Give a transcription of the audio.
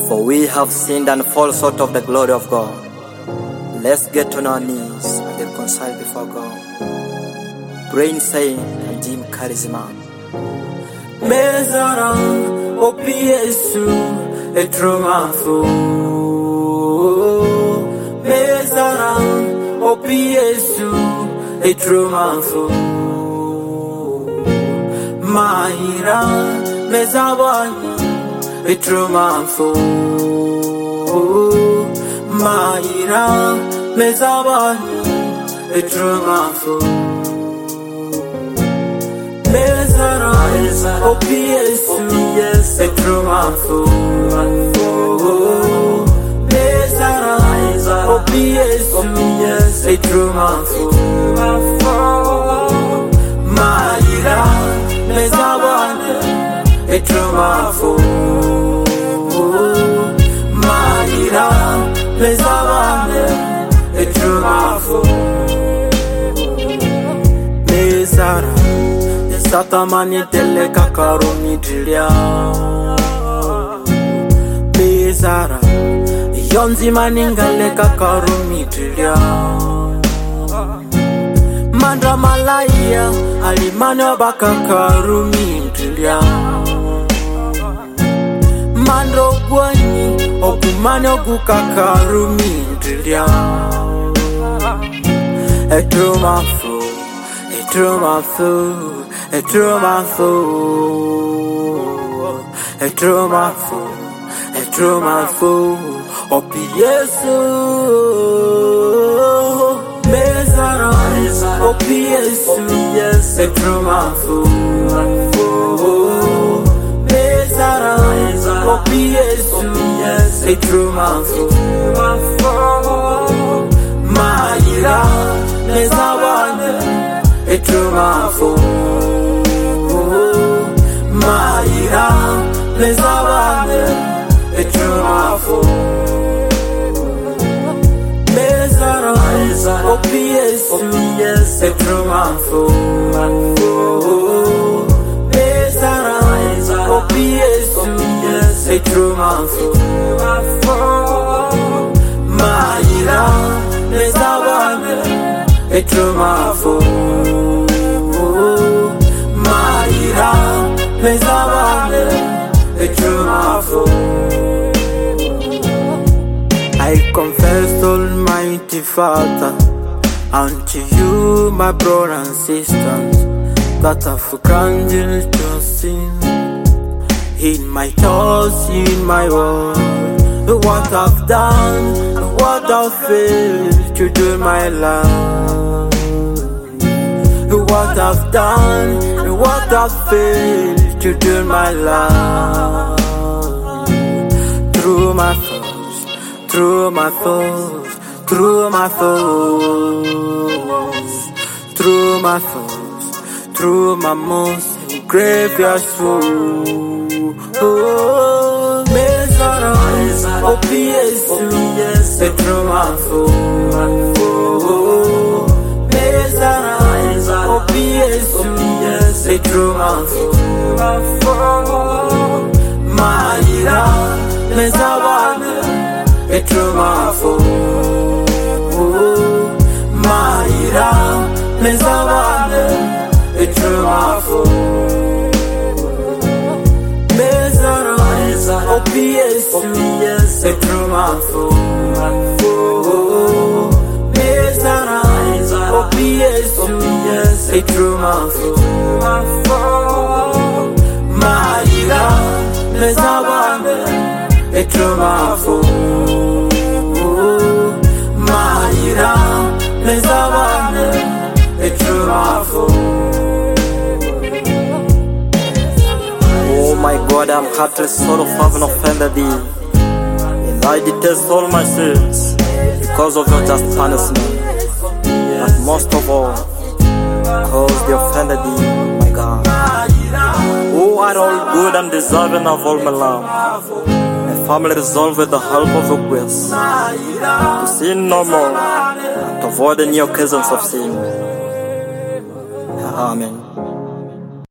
For we have sinned and fall short of the glory of God. Let's get on our knees and reconcile before God. Brain saying and Jim Charisma. Mezara opi Yesu etromafu. Mezara opi Yesu etromafu. Mahira mezabani etromafu. Mahira mezabani etromafu. Mezara opi Yesu etromafu. Mezara opi Yesu etromafu. Mahira mezabani etromafu. Mahira mezabani etromafu. Mezara Satamani tele kakaroni drilia. Bezara Yonzi maningale kakaroni drilia. Mandra malaya alimano bakakaruni drilia. Mandro gwani okumano gukakaruni drilia. Etromafu, etromafu, etromafu, etromafu, etromafu, opi Yesu. Mezara opi Yesu etromafu. Mezara opi Yesu etromafu. Mahira mezabane etromafu. Mahira mezabane etromafu. Mezara opi Yesu etromafu. Mezara opi Yesu etromafu. Mahira mezabane etromafu. Mahira mezabane etromafu. I confess, Almighty Father, unto you, my brothers and sisters, that I've granted your sin in my thoughts, in my words, what I've done, what I've failed to do in my life. What I've done, what I've failed to do in my life. Through my faults, through my faults, through my faults, through my faults, through my most grievous faults. Oh, Mezara opi Yesu etromafu. Mezara opi Yesu etromafu. Mahira mezabane etromafu. Mahira mezabane etromafu. Mezara opi Yesu etromafu. Mezara opi Yesu etromafu. Mahira mezabane etromafu. Mahira mezabane etromafu. Oh my God, I'm heartless, sort of having offended thee. And I detest all my sins because of your just punishment. But most of all, because they offended thee, my God. Who are all good and deserving of all my love. My family resolved with the help of your grace to sin no more, and to avoid any occasions of sin. Amen.